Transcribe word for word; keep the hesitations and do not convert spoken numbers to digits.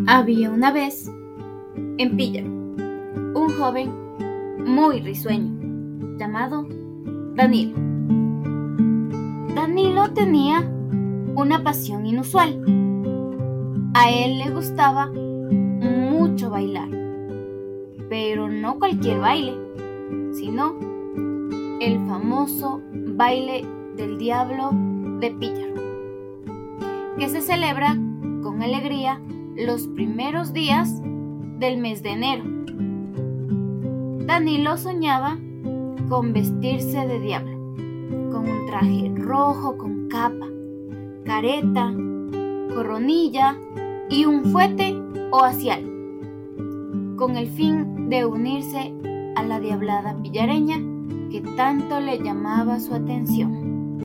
Había una vez en Píllaro un joven muy risueño llamado Danilo. Danilo tenía una pasión inusual. A él le gustaba mucho bailar, pero no cualquier baile, sino el famoso baile del diablo de Píllaro, que se celebra con alegría los primeros días del mes de enero. Danilo soñaba con vestirse de diablo, con un traje rojo con capa, careta, coronilla y un fuete o acial, con el fin de unirse a la diablada pillareña que tanto le llamaba su atención.